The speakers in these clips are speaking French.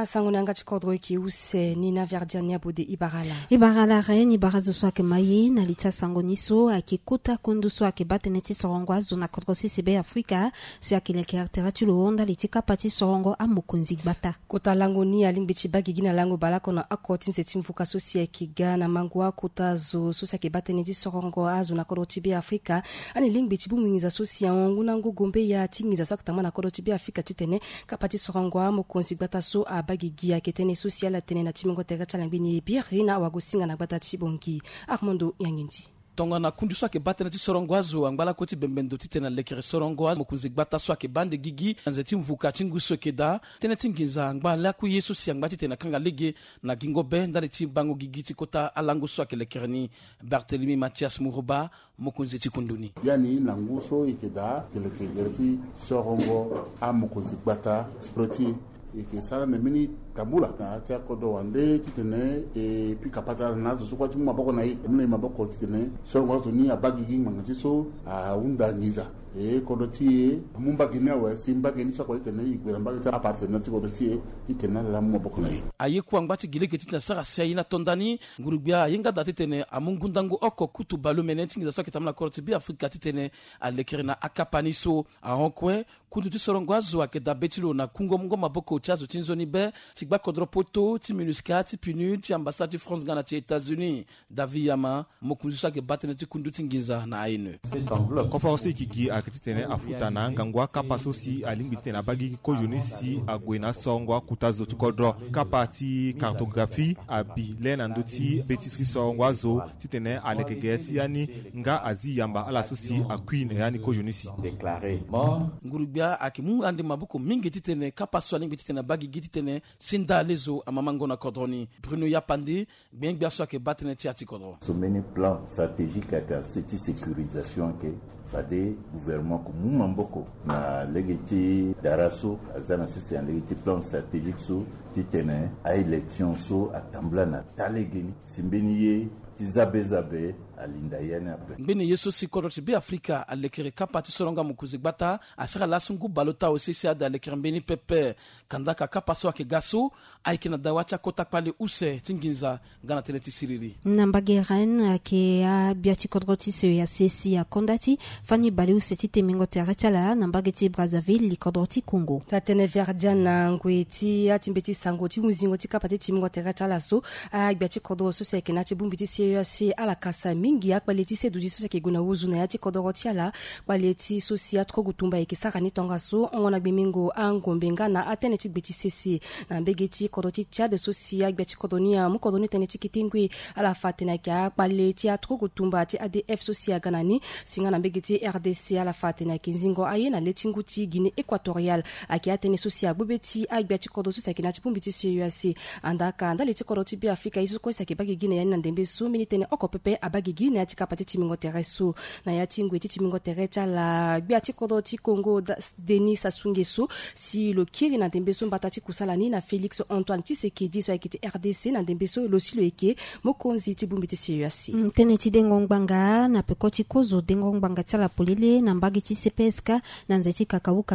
sangonanga chikodro ki use nina verdiania bode Ibarala ren ibarazo swake mayi na lita sangoniso akikuta kunduso akibateneti sorongo azuna kodrosi sebe Afrika si akileke arteratulo onda litika pati sorongo amukunzi bata. Kota lango ni alimbichi bagi gina lango balako na akoti nzeti mfuka sosia kigana mangwa kota zo sosia kibateneti sorongo azuna kodroti be Afrika ani limbichi bumingiza sosia ngunango gombe ya tingiza swakta mana kodroti be Afrika titene kapati sorongo amukunzi bata so abagi gia ketene social tene na timingo tega chalambini birina wagosinga na bata chibongi Armando Yanginti tonga na kundu swake batena ti sorongwazo angbala koti bembendo titena lekere sorongwazo mokunzigbata swake bande gigi nzeti mvuka tinguso keda tena tinginza angbala ku yesu si angbati tena kanga lege na gingobe ndale ti bango gigi ti kota alango swake lekereni Barthélemy Mathias Muruba mokunzeti kunduni yani nanguso ikeda telekereti sorongo a mokunzigbata roti ike sara na mini tambula na tia kodo wande titene e pika patara nazo so kwati maboko na yi mune maboko titene so ngwazo ni abagi ginga ngati so a unda niza e kodo tie mumba ginewe simba geni so kwati tene igwera mbagi ta appartenant kodo tie titene la maboko na yi aye ku angba gileke titena sara sai na tondani ngurubia yenga datitene amungundango oko kutu balu meneti ngiza so kitamla korti bi Afrika titene alekerina akapaniso a honkwe kundu ti sorongwazo akeda betilo na kungo mungo maboko chazo tinzoni be tigba kodro poto ti minuska ti pinu ti ambassade ti France Ghana ti États-Unis David Yama mokunzu sa ke batene ti kundu tingiza na aine konferensi kiki akitene afuta na ngangwa kapa sosi alimbi tena bagi ko jonesi agwena songwa kutazo ti kodro kapa ti cartographie abi lena ndoti betisi songwa zo titene alekegeti yani nga azi yamba ala sosi akwine yani ko jonesi ngurubia akimu ande mabuko mingi titene kapa so alimbi titene bagi gititene sinda lezo amamango na kodroni Bruno Yapandi bien biaso ke batene ti ati kodro so many plan stratégique aka cette sécurisation que fade gouvernement ko mumamboko na legiti daraso azana sisi en legiti plan stratégique so titene a élection so atambla na talegeni simbeniye tizabe alinda yana mbene yeso sikoro tibi Afrika alekere kapati soronga mukuzigbata asira lasungu balota osisi ada alekere mbeni pepe kandaka kapaso ake gaso aikina dawacha kota pale use tinginza ngana teleti siriri nambageren ke biati kodroti se ya sesi ya kondati fani bali useti temingo teretala nambageti Brazzaville li kodroti Congo tatene verdiana ngweti atimbeti sangoti muzingo ti kapati temingo teretala so biati kodro so se kenati bumbiti se ala kasa mingi akbaleti se dudi so ke guna uzuna yati kodoroti ala baleti sosia tro gutumba ekisaka ni tonga so ngona gbemingo angombenga na ateneti beti sesi na mbegeti kodoti tia de sosia gbeti kodonia mu kodoni teneti kitingwi ala fatena ka baleti tro gutumba ti ADF sosia ganani singa na mbegeti RDC ala fatena kinzingo aye na letinguti Guinée équatoriale akiatene sosia bubeti agbeti kodotu sakinati pumbiti CUAC andaka ndaleti kodoti bi Afrika iso ko sakibagi Guinée yana ndembe so militene okopepe abagi Guinée ati kapati timingo tereso na yati ngweti timingo terecha la biati kodoti Congo Denis Sassou Nguesso si le kiri na ndembeso mbatati kusalani na Félix Antoine Tshisekedi so akiti RDC na ndembeso losi lo eke mokonzi tibumbiti CUAC teneti dengongbanga na pekoti kozo dengongbanga tsala polele na mbagi ti CPSK na nzeti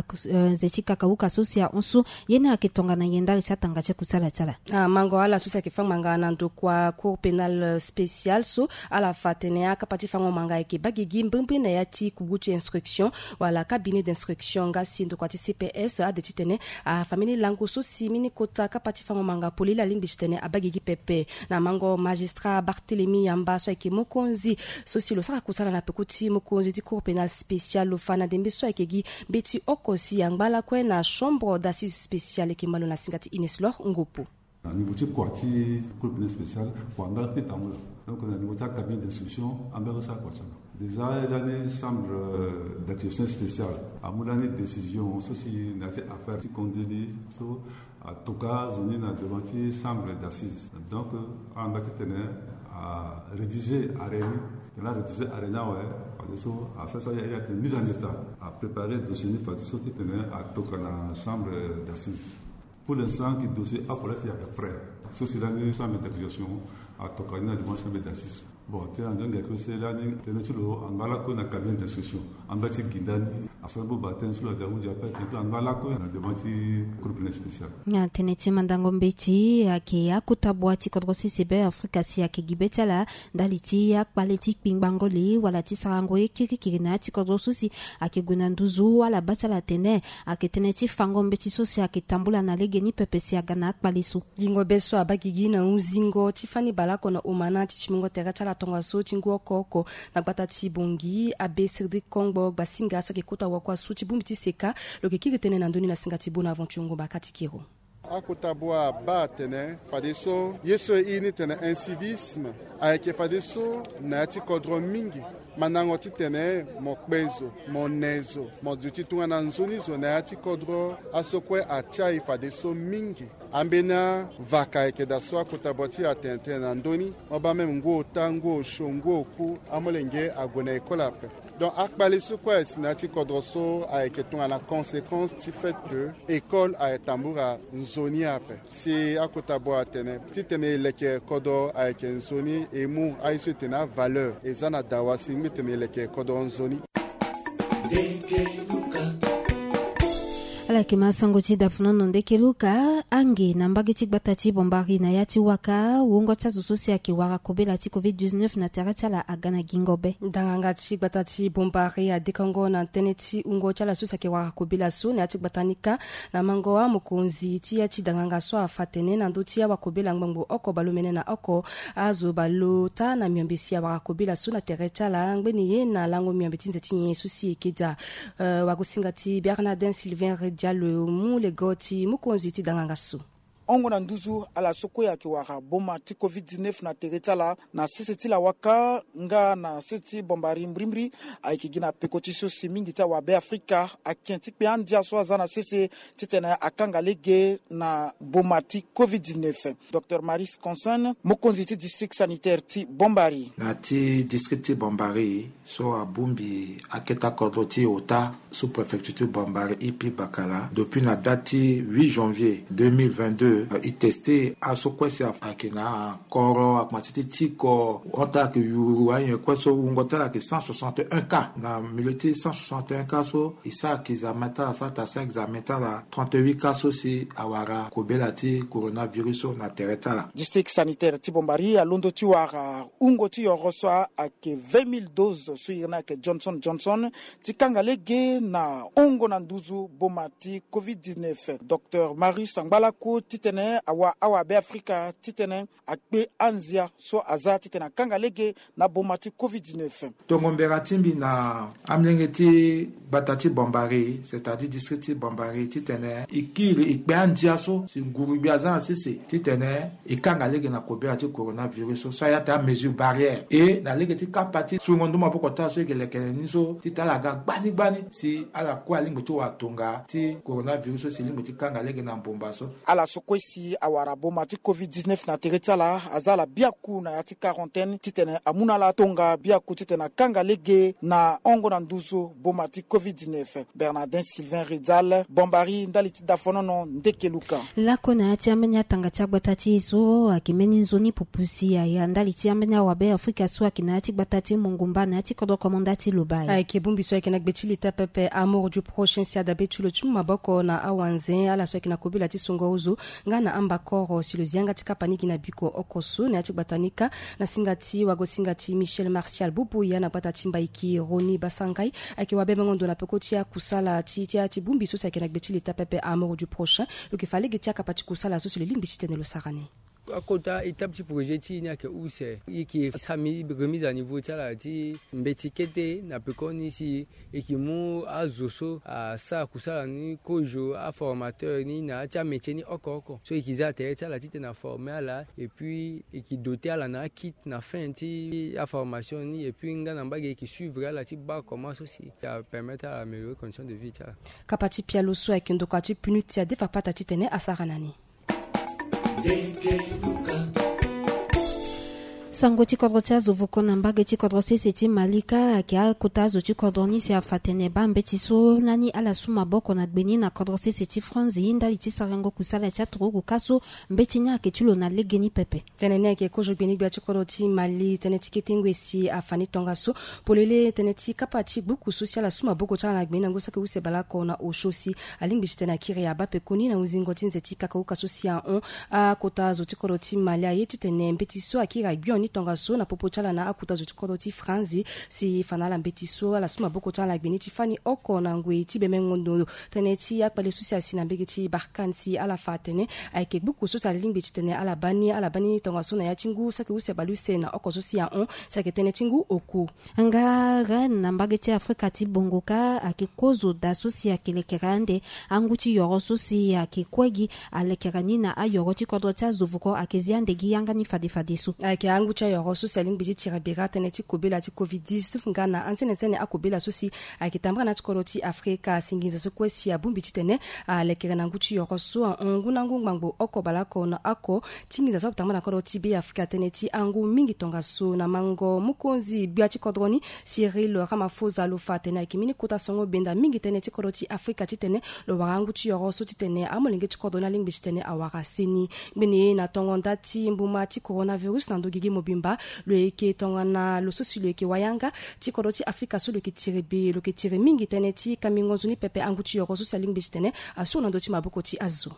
kakauka sosia onso yena aketonga na yendali chatanga cha kusala tsala mango ala sosia ke fanganga na ndo kwa cour pénal spécial so ala fatene akapati fango manga eke bagigi mbimbi na yati kubuti instruction wala cabinet d'instruction ngasi ndo kwa CPS adetitene a famille lango so simini kota kapati fango manga polila limbistene abagigi pepe na mango magistrat Barthélemy Yamba so eke mokonzi so silo saka kusala na pekuti mokonzi di cour pénal spécial lo fana dembe so eke beti okosi yangbala kwe na chambre d'assises spéciale eke malo na singati Ines Lor Ngopo au niveau du quartier cour pénal spécial pour en arrêter tamula donc au niveau de la cabinet d'instruction en bas ça quoi ça déjà il y a des chambres d'accusation spéciale à mon année de décision ceci n'a été affaire qui condamné so à tout cas on est dans devant chambre d'assises donc en bas à rédiger arène la rédiger arène ouais so à ça il y a une mise en état à préparer dossier ni fait sortir à tout cas la chambre d'assises pour l'instant qui dossier à pour il y a prêt ceci là une chambre d'accusation à tout cas une chambre d'assises Bon, tu as un gars qui est là, tu es en balako na cabine d'instruction. En bas, tu guindani, à ce moment batin sur la daou diapet, et puis en balako na demati groupe spécial. Na teneti mandango mbeti ake akutabwa ti kodrosi sebe Afrika si ake gibetala daliti ya quality pingbangoli wala ti sarango ekiki na ti kodrosusi ake gunanduzu wala batala tene ake teneti fango mbeti sosi ake tambula na legeni pepesi agana akpalisu. Lingo beso abagigi na uzingo tifani balako na umana ti chimungo terachala tonga so tinguo koko na batati bongi abe sirdi kongbo basinga so ke kota wakwa su tibumbi ti seka lo ke kiritene na ndoni na singa tibuna aventure bakati kiro. Akutabwa ba tene fadeso yeso ini tene incivisme ayeke fadeso na ti kodro mingi manango ti tene mokbezo monezo moduti tunga na nzoni zo na ti kodro asokwe atia ifadeso mingi ambena vaka ayeke da so akutabwa ti atente na ndoni oba meme nguo ta nguo sho nguo ku amolenge agona ekola pe. Donc, akbali sou quoi sinati kodroso ayeke tunga na conséquence ti fait que école a tambura nzoni ape. Si akotabwa tene ti tene leke kodo ayeke nzoni emu aiso tena valeur ezana dawa si ngi tene leke kodo nzoni. Ala kima sangochi dafuno nonde keluka ange nambage ti gbatachi bombari na yati waka wongo tsa zususi ake wara kobela ti COVID-19 na terata la agana gingobe. Danganga ti gbatachi bombari a dekongo na teneti ungo tsa la susi ake wara kobela su na yati gbatanika na mangoa mokonzi ti yati danganga so afatene na ndo ti ya wakobela ngbangbo oko balomene na oko azo balota na miambesi ya wara kobela su na terata la ngbeni ye na lango miambe nzeti nye susi ekeda wakusinga ti Bernardin Sylvain Diallo mu le goti mu konziti danganga su. Ongo na nduzu ala soko ya kiwaka boma ti COVID-19 na teretala na sisi la waka nga na sisi bombari mbrimri aikigina pekotisho simingi ta wabe Afrika akienti pe andia so azana sisi titena akanga lege na boma ti COVID-19. Dr Maris Conson mokonzi ti district sanitaire ti bombari. Na ti district ti bombari so abumbi aketa kodro ti ota sous préfecture bombari ipi bakala depuis la date 8 janvier 2022 il testé à ce quoi c'est akina koro akmatiti tiko ota ke yuru ayen kwa so ngota ke 161 cas na milité 161 cas so isa kizamata sa ta 5 examenta la 38 cas so si awara kobelati coronavirus na tereta la district sanitaire ti bombari a londo ti wara ungo ti yoroswa ake 20,000 doses so irna ke Johnson ti kangalege na ongo na nduzu boma ti COVID-19. Dr Marius Angbalako titene awa be Afrika titene akpe anzia so aza titena kangalege na boma ti COVID-19. Tongombera timbi na amlengeti batati bombari c'est-à-dire district bombari titene ikiri ikpe anzia so si nguru biaza sisi titene ikangalege na kobera ti coronavirus so yata mesure barrière et na legeti kapati su ngondo mapokota so kelekele niso titalaga gbani si ala kwa lingo to watonga ti coronavirus si lingo ti kangalege na mbomba so ala sokwesi awara boma ti COVID-19 na teretala azala biaku na yati quarantaine titene amuna la tonga biaku titena kangalege na ongo na nduzo boma ti COVID-19. Bernardin Sylvain Rizal bombari ndali ti dafonono ndekeluka lako na yati amenya tanga ti agbata ti iso akimeni nzoni pupusi ya ndali ti amenya wabe Afrika so akina yati gbata ti mongumba na yati kodo komanda ti lobai ayeke bumbi so ayeke na gbe ti lita pepe amour du prochain si adabe ti lo ti mu maboko na awanze ala so ayeke na kobela ti songo uzo nga na amba koro si lo zianga ti kapaniki na biko okoso na yati gbatanika na singa ti wago singa ti Michel Martial Bubuya na gbata ti mbaiki Roni Basangai ayeke wabe mangondo na peko ti akusala ti bumbi so ayeke na gbe ti lita pepe amour du prochain lo yeke falege ti akapa ti kusala so si lo lingbi ti tene lo sarane akota étape ti projet ti ni ayeke use e yeke sami remise à niveau ti ala ti mbeti kete na peko ni si e yeke mu azo so asara kusala ni kojo aformateur ni na ti amétier ni oko so e yeke za atere ti ala ti tene aforme ala et puis e yeke doté ala na akit na fin ti aformation ni et puis nga na mbage e yeke suivre ala ti ba comment so si apermettre ala améliorer condition de vie ti ala kapa ti pialo so ayeke ndoko ti punu ti adefa pata ti tene asara na ni. sango chikodro cha zovuko na mbage chikodro sese chi malika kia kutazo chikodro ni se afatene bambe chiso nani ala suma boko na gbeni na kodro sese chi franzi ndali chisarango kusala cha turugu kaso mbechi nyake chulo na legeni pepe tenene ke kojo gbeni bia chikodro ti mali teneti ketengwe si afani tongaso polele teneti kapati buku social suma boko cha na gbeni na ngosa ke use balako na oshosi alingbi tena kire ya bape koni na uzingo tinze ti kakauka sosia on a kutazo chikodro ti mali ayeti tene mbetiso akira bioni tongaso na popo chala na akutazo chikodro ti franzi si fanala mbetiso ala suma boko chala gbeni ti fani oko na ngwe ti bemengondo teneti akpale sosia si na mbege ti barkan si ala fatene ayke buku sosia lingbi tene ala bani tongaso na ya chingu sake use baluse na oko sosia on sake tene chingu oku anga ran na mbage ti Afrika ti bongoka akikozo da sosia kelekerande anguchi yoro sosia akikwegi alekerani na ayoro ti kodro cha zovuko akeziande gi yanga ni fadisu ayke angucha yoro sosia lingbi ti tirabera tene ti kobela ti covid-19 ngana ansene akobela sosi ayke tambra na ti kodro ti Afrika singinza so kwesi abumbi ti tene alekerana anguchi yoro so nguna ngumbango oko balako na ako tingiza so tambra na kodro ti be Afrika tene ti angu mingi tonga so na mango mukonzi bia ti kodroni Cyril Ramaphosa lo fatene ayke mini kota songo benda mingi tene ti kodro ti Afrika ti tene lo wangu ti yoro so ti tene amolenge ti kodro na lingbi ti tene awara seni bene na tongo ndati mbuma ti coronavirus na ndogigi mobimba lo eke tongo na lo sosi lo eke wayanga ti kodro ti Afrika so lo ke tire mingi tene ti kamingonzo ni pepe angu ti yoro so sa lingbi ti tene aso na ndo ti maboko ti azo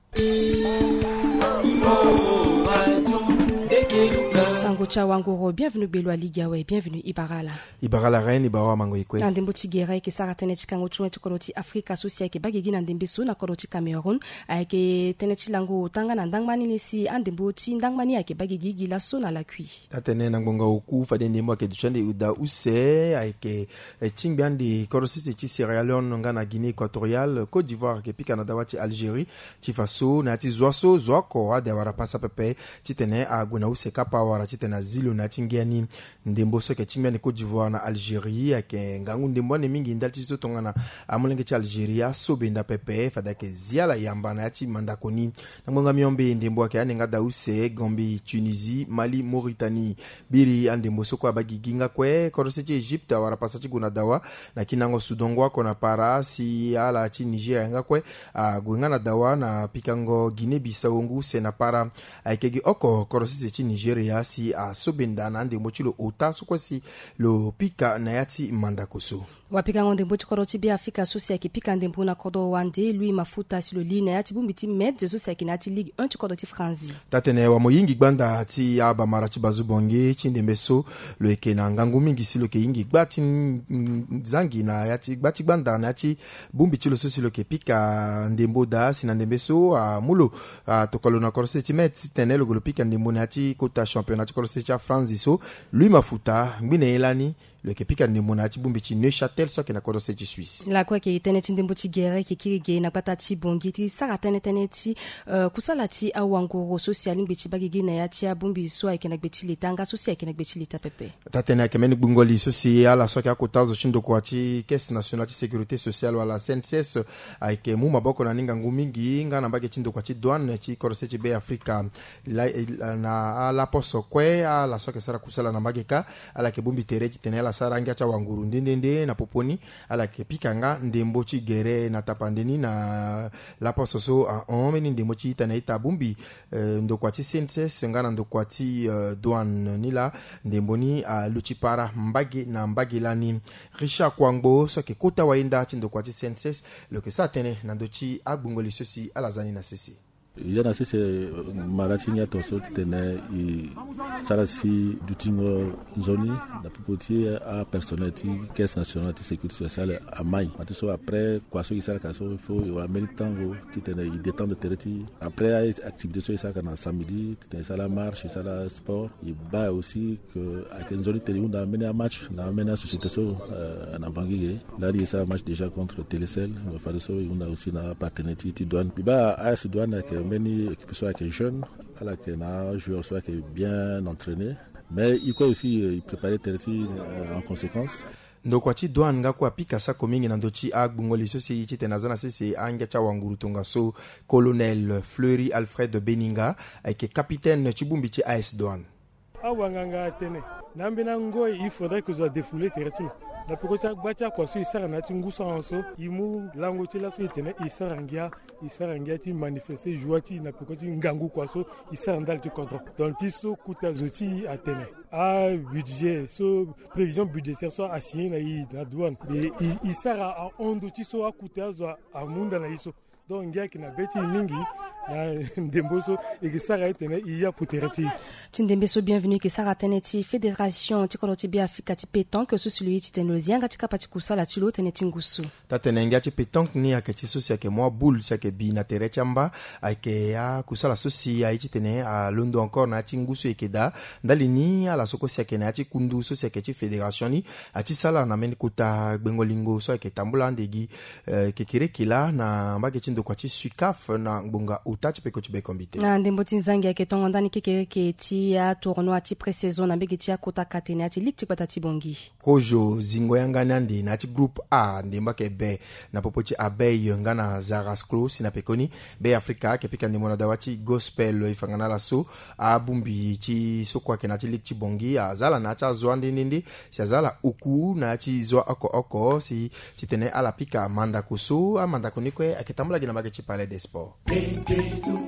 Sangocha Wangoro, bienvenue Belo Aligawe, bienvenue Ibarala Reine, Ibawa Mango Ikwe. Ndembo Tigere ke saratene chikango chwe chikoloti Afrika sosia ke bagigi na ndembeso na koloti Cameroon ayeke teneti lango tanga na ndangmani nisi andembo ti ndangmani ayeke bagigi gila so na la kui. Tatene na ngonga oku fade ndembo ke duchande uda use ayeke tingbiandi korosisi ti Sierra Leone nga na Guinée équatoriale, Côte d'Ivoire ke pi Canada wati Algérie, ti faso na ti zoaso zoako ade wara pasa pepe ti tene a guna use kapa wara ti tena zilo na tingiani ndembo so ke tingbiani Côte d'Ivoire na Algérie ayeke ngangu ndembo ne mingi ndal ti so tongana amolenge ti Algérie sobenda pepe fada ke ziala yamba na ti mandakoni na ngonga miombe ndembo ake anenga dause Gambie, Tunisie, Mali, Mauritanie biri andembo so kwa bagigi nga kwe korose ti Egypte wara pasa ti guna dawa na kinango Sudongwa kona para si ala ti Niger nga kwe gwenga na dawa na pikango Guinée Bissau ngu se na para ayekegi oko korose ti Nigeria si sobenda na ndembo ti lo ota so kwa si lo pika na yati mandakoso wapika ngonde mboti koroti bia Afrika sosia ki pika ndembo na kodo wande lui mafuta si lo line ya ti bumbi ti med zo sosia ki na ti Ligue 1 ti kodo ti Franzi tatene wa moyingi gbanda ti aba mara ti bazubonge ti ndembe so lo eke na ngangu mingi si lo ke yingi gba ti zangi na ya ti gba ti gbanda na ti bumbi ti lo so si lo ke pika ndembo da si na ndembe so mulo tokolo na korose ti med ti tene lo golo pika ndembo na ti kota championnat ti korose ti Franzi so lui mafuta ngbine elani le kepika ndembo na ti bumbi ti Neuchâtel so ke na kodro se ti Suisse la kwa ke tene ti ndembo ti gere ke kirige na gbata ti bongi ti sara tene ti kusala ti awangoro social ngbe ti bagigi na ya ti abumbi so ayeke na gbe ti leta nga so si ayeke na gbe ti leta pepe tatene ayeke meni gbungoli so si ala so ke akota zo ti ndoko ti caisse nationale ti sécurité sociale wala CNCS ayeke mu maboko na ningangu mingi nga na mbage ti ndoko ti douane ti korose ti be Afrika na ala poso kue ala so ke sara kusala na mbage ka ala ke bumbi tere ti tene ala sarangia cha wanguru ndendende na poponi ala ke pikanga ndembo chi gere na tapandeni na la poso so a omeni ndembo chi tana ita bumbi ndokwa ti CNCS ngana ndokwa ti douane ni la ndembo ni luchi para mbage na mbage lani Richard Kwangbo so ke kota wainda ti ndokwa ti CNCS lo ke sa tene na ndochi agbungoli sosi ala zani na sisi Yana sisi maratini ya toso tene i sarasi dutingo nzoni na pupoti a personnel ti caisse nationale ti sécurité sociale a mai matiso après quoi so isara kaso il faut wa militango ti tene i détendre tereti après activité so isara na samedi ti tene sala marche sala sport i ba aussi que a nzoni tele unda mena match na mena société so na bangige là il ça match déjà contre Télécel on fa so unda aussi na partenaire ti douane ba AS douane que many équipes soit qui est jeune, à la qui a joueur soit qui est bien entraîné, mais il faut aussi préparer Terti en conséquence. ndoko ti douane nga kwa pika sa komingi na ndochi agbungoli so si ti tena zana sisi anga cha wanguru tonga so colonel Fleury Alfred Beninga ayeke capitaine ti bumbi ti AS douane awanganga tene nambena ngo il faudrait que soit défoulé territoire la pekota bacha kwa so isara na tingusa anso imu lango tela so itene isarangia ti manifester joati na pekoti ngangu kwa so isara ndal ti contre donc ti so kuta zoti atene a budget so prévision budgétaire so assigné na i na douane mais isara a ondo ti so akuta zo amunda na iso donc ngia kina beti mingi na ndemboso et que ça retene il y a puterati tindembeso bienvenue que ça teneti fédération tikoloti bi Afrika ti pétanque que celui ti tenosianga ti kapati kusala ti lo teneti ngusu tatenenga ti pétanque ni aketi sosia ke moi boule sia ke bi na tere chamba ake ya kusala sosia ai ti tene a londo encore na ti ngusu ekeda ndalini ala soko sia ke na ti kundu sosia ke ti fédération ni ati sala na men kuta bengolingo so ke tambula ndegi kekere kila na mbake ti ndokwa ti suicaf na ngbonga utach pe kochbe kombite na ndembo tinzangi ke tongo ndani ke ti ya tournoi ti pré-saison na mbege ti akota katene ti ligue ti kwata ti bongi kojo zingo yanga nandi na ti groupe A ndemba ke be na popo ti abeille ngana Zaras Close na pekoni be Africa ke pika ndemo na dawati gospel ifangana la so a bumbi ti sokwa ke na ti ligue ti bongi azala na cha zwande ndindi si azala uku na ti zwa oko si titene ala pika manda kuso a manda koniko akitambula gina mbage ti palais des sports